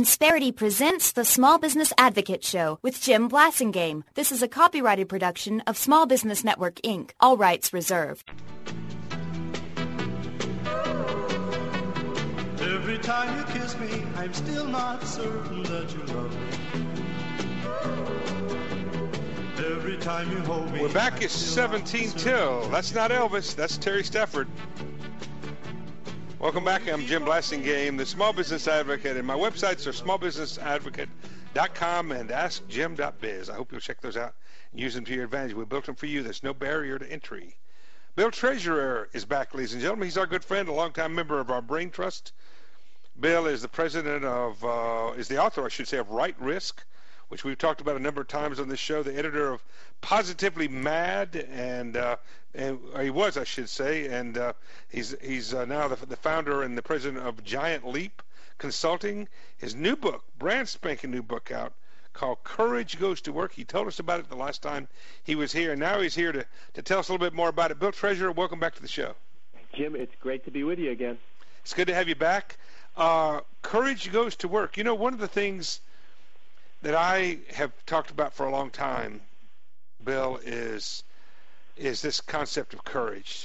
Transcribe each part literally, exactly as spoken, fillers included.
Insperity presents the Small Business Advocate Show with Jim Blasingame. This is a copyrighted production of Small Business Network, Incorporated. All rights reserved. Every time you kiss me, I'm still not certain that you love me. Every time you hold me. We're back at seventeen till. That's not Elvis. That's Terry Stafford. Welcome back. I'm Jim Blasingame, the Small Business Advocate, and my websites are small business advocate dot com and ask jim dot biz. I hope you'll check those out and use them to your advantage. We built them for you. There's no barrier to entry. Bill Treasurer is back, ladies and gentlemen. He's our good friend, a longtime member of our Brain Trust. Bill is the president of, uh, is the author, I should say, of Right Risk, which we've talked about a number of times on this show, the editor of Positively Mad, and, uh, and he was, I should say, and uh, he's he's uh, now the, the founder and the president of Giant Leap Consulting. His new book, brand spanking new book out, called Courage Goes to Work. He told us about it the last time he was here, and now he's here to, to tell us a little bit more about it. Bill Treasurer, welcome back to the show. Jim, it's great to be with you again. It's good to have you back. Uh, Courage Goes to Work. You know, one of the things that I have talked about for a long time, Bill, is is this concept of courage.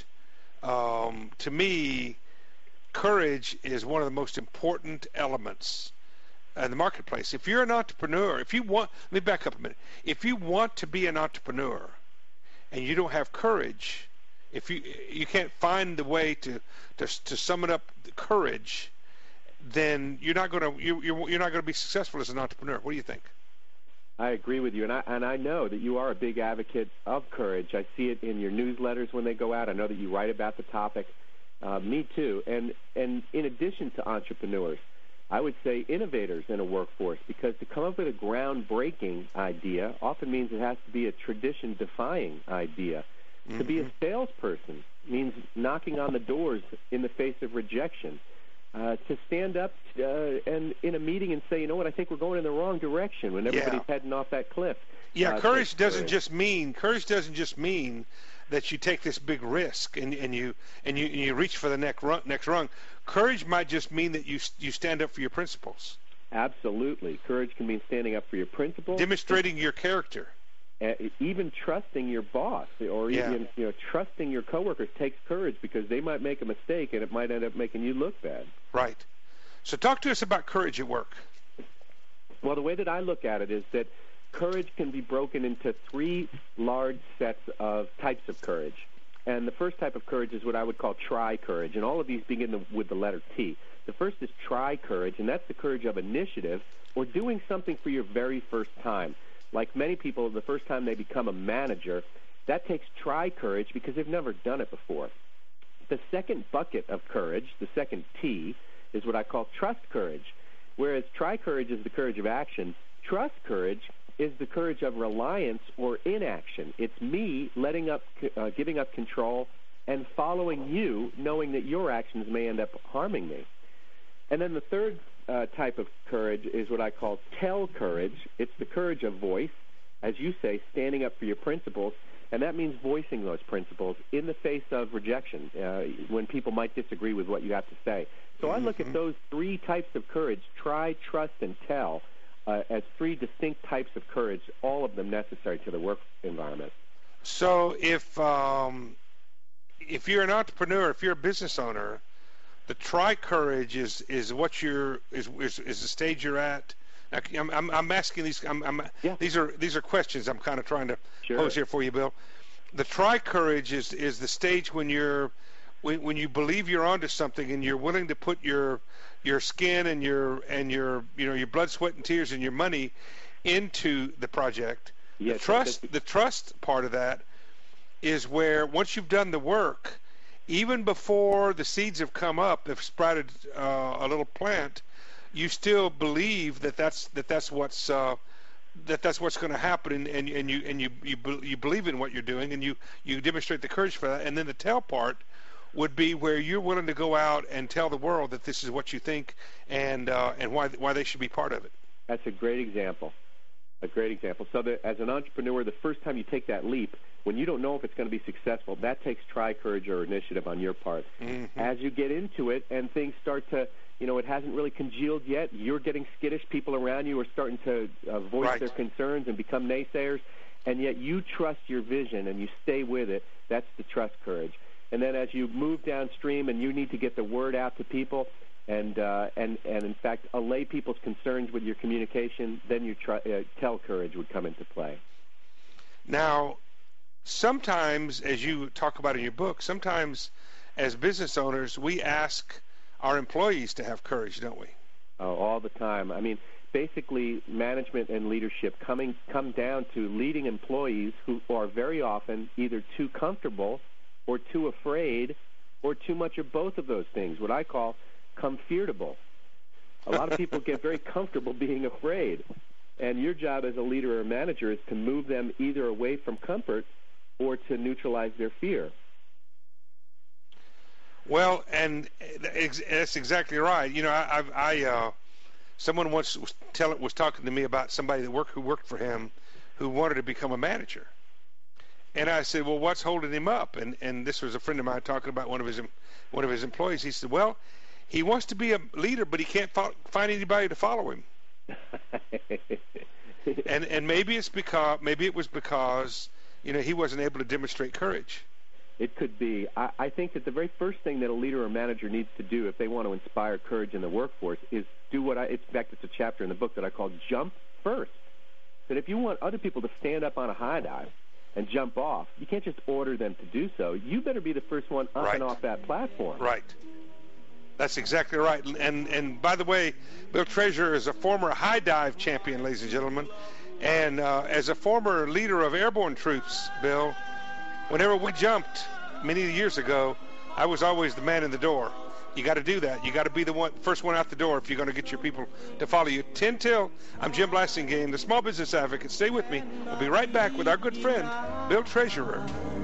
Um, to me, courage is one of the most important elements in the marketplace. If you're an entrepreneur, if you want, let me back up a minute. If you want to be an entrepreneur and you don't have courage, if you you can't find the way to to, to summon up the courage, then you're not going to you you're, you're not going to be successful as an entrepreneur. What do you think? I agree with you, and I and I know that you are a big advocate of courage. I see it in your newsletters when they go out. I know that you write about the topic. Uh, me too. And and in addition to entrepreneurs, I would say innovators in a workforce, because to come up with a groundbreaking idea often means it has to be a tradition-defying idea. Mm-hmm. To be a salesperson means knocking on the doors in the face of rejection. Uh, to stand up uh, and in a meeting and say, you know what, I think we're going in the wrong direction when everybody's yeah. heading off that cliff. Yeah, uh, courage doesn't courage. just mean courage doesn't just mean that you take this big risk and, and you and you and you reach for the next rung, next rung. Courage might just mean that you you stand up for your principles. Absolutely, courage can mean standing up for your principles, demonstrating your character. Uh, even trusting your boss or yeah. even you know trusting your coworkers takes courage, because they might make a mistake and it might end up making you look bad. Right. So talk to us about courage at work. Well, the way that I look at it is that courage can be broken into three large sets of types of courage. And the first type of courage is what I would call try courage, and all of these begin with the letter T. The first is try courage, and that's the courage of initiative or doing something for your very first time. Like many people, the first time they become a manager, that takes try courage because they've never done it before. The second bucket of courage, the second T, is what I call trust courage. Whereas try courage is the courage of action, trust courage is the courage of reliance or inaction. It's me letting up, uh, giving up control and following you, knowing that your actions may end up harming me. And then the third uh, type of courage is what I call tell courage. It's the courage of voice, as you say, standing up for your principles, and that means voicing those principles in the face of rejection, uh, when people might disagree with what you have to say. So I look at those three types of courage, try, trust, and tell, uh, as three distinct types of courage, all of them necessary to the work environment. So if um, if you're an entrepreneur, if you're a business owner, the try courage is, is what you're is, is is the stage you're at. Now, I'm, I'm I'm asking these. I'm, I'm yeah. these are these are questions I'm kind of trying to sure. pose here for you, Bill. The try courage is is the stage when you're when, when you believe you're onto something and you're willing to put your your skin and your and your you know your blood, sweat, and tears and your money into the project. Yes, the trust the trust part of that is where once you've done the work, even before the seeds have come up, they've sprouted uh, a little plant, you still believe that that's that that's what's uh, that that's what's going to happen, and, and, and you and you, you you believe in what you're doing, and you, you demonstrate the courage for that. And then the tell part would be where you're willing to go out and tell the world that this is what you think and uh, and why why they should be part of it. That's a great example. A great example. So that as an entrepreneur, the first time you take that leap, when you don't know if it's going to be successful, that takes try, courage, or initiative on your part. Mm-hmm. As you get into it and things start to you know, it hasn't really congealed yet. You're getting skittish. People around you are starting to uh, voice Right. their concerns and become naysayers, and yet you trust your vision and you stay with it. That's the trust courage. And then as you move downstream and you need to get the word out to people and, uh, and, and in fact, allay people's concerns with your communication, then your tr- uh, tell courage would come into play. Now, sometimes, as you talk about in your book, sometimes as business owners, we ask our employees to have courage, don't we? Oh, all the time. I mean, basically, management and leadership coming come down to leading employees who are very often either too comfortable or too afraid or too much of both of those things, what I call comfortable. A lot of people get very comfortable being afraid, and your job as a leader or manager is to move them either away from comfort or to neutralize their fear. Well, and that's exactly right. You know, I, I, I uh, someone once was tell was talking to me about somebody that worked who worked for him, who wanted to become a manager, and I said, "Well, what's holding him up?" And and this was a friend of mine talking about one of his one of his employees. He said, "Well, he wants to be a leader, but he can't fo- find anybody to follow him." and and maybe it's because maybe it was because you know he wasn't able to demonstrate courage. It could be. I, I think that the very first thing that a leader or manager needs to do if they want to inspire courage in the workforce is do what I, in fact, it's a chapter in the book that I call jump first. That if you want other people to stand up on a high dive and jump off, you can't just order them to do so. You better be the first one up Right. and off that platform. Right. That's exactly right. And and by the way, Bill Treasurer is a former high dive champion, ladies and gentlemen. And uh, as a former leader of airborne troops, Bill, whenever we jumped many years ago, I was always the man in the door. You got to do that. You got to be the one, first one out the door if you're going to get your people to follow you. ten till, I'm Jim Blasingame, the Small Business Advocate. Stay with me. We'll be right back with our good friend, Bill Treasurer.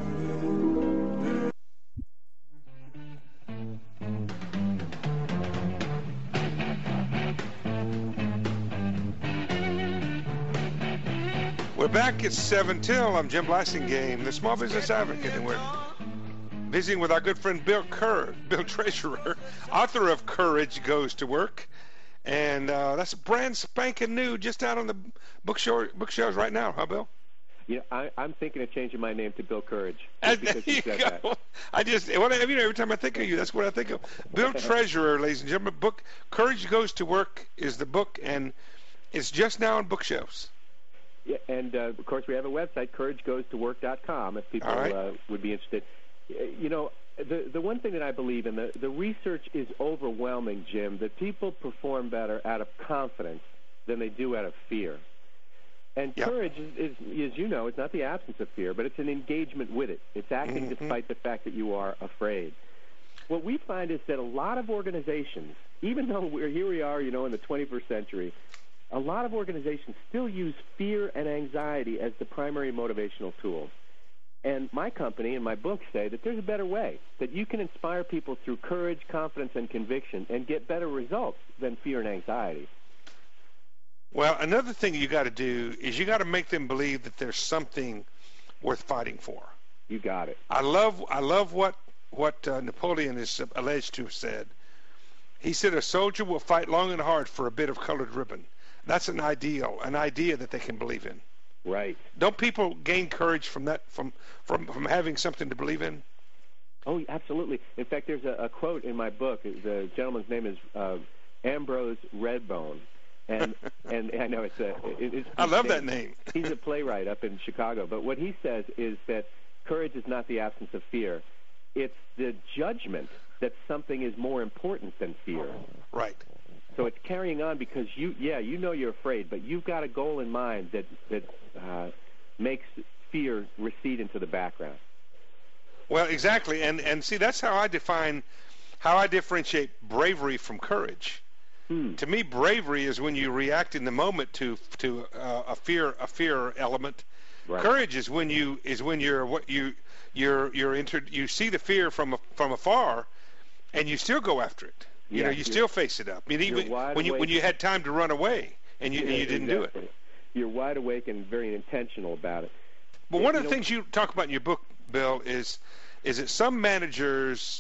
We're back at seven till. I'm Jim Blasingame, the Small Business Advocate, and we're visiting with our good friend Bill Kerr, Bill Treasurer, author of Courage Goes to Work. And uh, that's brand spanking new, just out on the bookshore, bookshelves right now, huh, Bill? You know, I, I'm thinking of changing my name to Bill Courage. And Because there you you said go. that. I just, well, you know, every time I think of you, that's what I think of. Bill Treasurer, ladies and gentlemen, book Courage Goes to Work is the book, and it's just now on bookshelves. Yeah, and, uh, of course, we have a website, courage goes to work dot com, if people All right. uh, would be interested. You know, the the one thing that I believe in, the, the research is overwhelming, Jim, that people perform better out of confidence than they do out of fear. And Yep. courage, is, is, as you know, is not the absence of fear, but it's an engagement with it. It's acting Mhm. despite the fact that you are afraid. What we find is that a lot of organizations, even though we're here we are, you know, in the twenty-first century, a lot of organizations still use fear and anxiety as the primary motivational tools. And my company and my book say that there's a better way, that you can inspire people through courage, confidence, and conviction and get better results than fear and anxiety. Well, another thing you got to do is you got to make them believe that there's something worth fighting for. You got it. I love I love what what uh, Napoleon is alleged to have said. He said a soldier will fight long and hard for a bit of colored ribbon. That's an ideal, an idea that they can believe in. Right. Don't people gain courage from that, from from, from having something to believe in? Oh, absolutely. In fact, there's a, a quote in my book. The gentleman's name is uh, Ambrose Redbone. And and I know it's a. It, it's, I love that name. He's a playwright up in Chicago. But what he says is that courage is not the absence of fear. It's the judgment that something is more important than fear. Right. So it's carrying on because you, yeah, you know you're afraid, but you've got a goal in mind that that uh, makes fear recede into the background. Well, exactly. And and see, that's how I define, how I differentiate bravery from courage. Hmm. To me, bravery is when you react in the moment to to uh, a fear a fear element. Right. Courage is when you is when you're what you you're you're entered. You see the fear from from afar, and you still go after it. You Yeah, know, you you're- still face it up. I mean, even wide when you when awake. you had time to run away and you and you didn't do it. Exactly. You're wide awake and very intentional about it. But one You of the know- things you talk about in your book, Bill, is is that some managers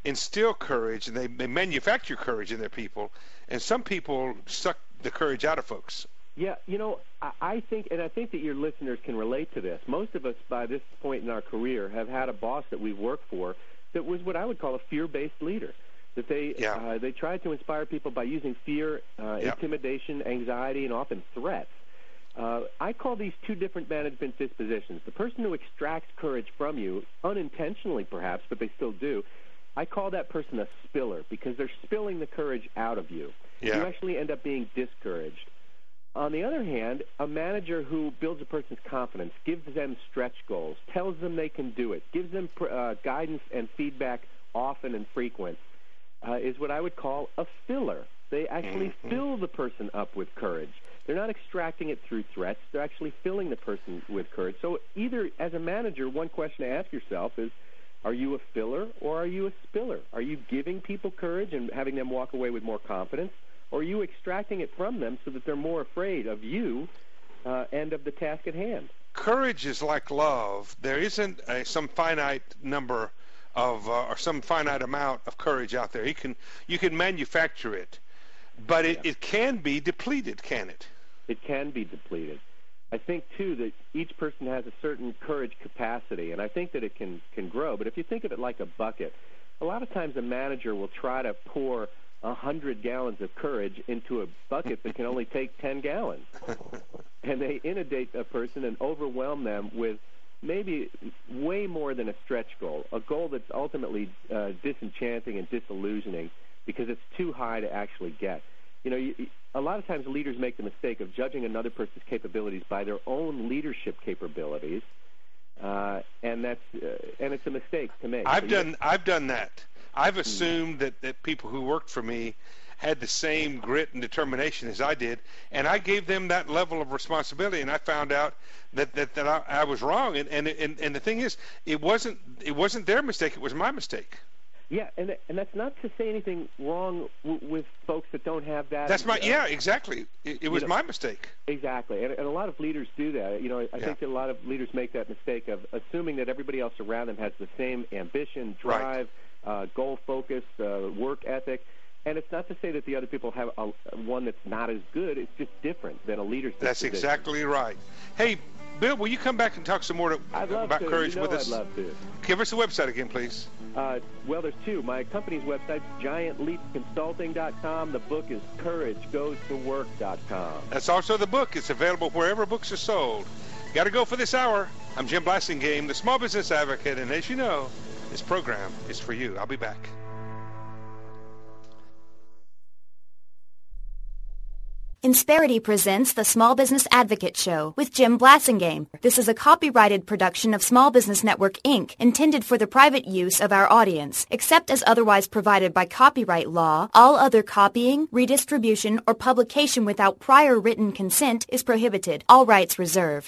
instill courage and they, they manufacture courage in their people, and some people suck the courage out of folks. Yeah, you know, I, I think, and I think that your listeners can relate to this. Most of us, by this point in our career, have had a boss that we've worked for that was what I would call a fear-based leader. That they yeah. uh, they tried to inspire people by using fear, uh, yep. intimidation, anxiety, and often threats. Uh, I call these two different management dispositions. The person who extracts courage from you, unintentionally perhaps, but they still do, I call that person a spiller because they're spilling the courage out of you. Yeah. You actually end up being discouraged. On the other hand, a manager who builds a person's confidence, gives them stretch goals, tells them they can do it, gives them uh, guidance and feedback often and frequent, uh, is what I would call a filler. They actually mm-hmm. fill the person up with courage. They're not extracting it through threats. They're actually filling the person with courage. So either, as a manager, one question to ask yourself is, are you a filler or are you a spiller? Are you giving people courage and having them walk away with more confidence? Or are you extracting it from them so that they're more afraid of you uh, and of the task at hand? Courage is like love. There isn't a, some finite number of uh, or some finite amount of courage out there. You can you can manufacture it, but it, yeah. it can be depleted, can it? It can be depleted. I think, too, that each person has a certain courage capacity, and I think that it can, can grow. But if you think of it like a bucket, a lot of times a manager will try to pour one hundred gallons of courage into a bucket that can only take ten gallons. And they inundate a person and overwhelm them with maybe way more than a stretch goal, a goal that's ultimately uh, disenchanting and disillusioning because it's too high to actually get. You know, you, a lot of times leaders make the mistake of judging another person's capabilities by their own leadership capabilities, uh, and that's uh, and it's a mistake to make. I've so done you, I've done that. I've assumed that, that people who worked for me had the same grit and determination as I did, and I gave them that level of responsibility, and I found out that, that, that I, I was wrong. And, and and and the thing is, it wasn't it wasn't their mistake; it was my mistake. Yeah, and and that's not to say anything wrong w- with folks that don't have that. That's my uh, yeah, exactly. It, it was you know, my mistake. Exactly, and, and a lot of leaders do that. You know, I yeah. think that a lot of leaders make that mistake of assuming that everybody else around them has the same ambition, drive, right. uh, goal focus, uh, work ethic. And it's not to say that the other people have a, one that's not as good. It's just different than a leader's That's disposition. exactly right. Hey, Bill, will you come back and talk some more to, I'd love about to. courage you know with us? I'd love to. Give us the website again, please. Uh, well, there's two. My company's website is giant leap consulting dot com. The book is courage goes to work dot com. That's also the book. It's available wherever books are sold. Got to go for this hour. I'm Jim Blasingame, the Small Business Advocate, and as you know, this program is for you. I'll be back. Insperity presents the Small Business Advocate Show with Jim Blasingame. This is a copyrighted production of Small Business Network, Incorporated, intended for the private use of our audience. Except as otherwise provided by copyright law, all other copying, redistribution, or publication without prior written consent is prohibited. All rights reserved.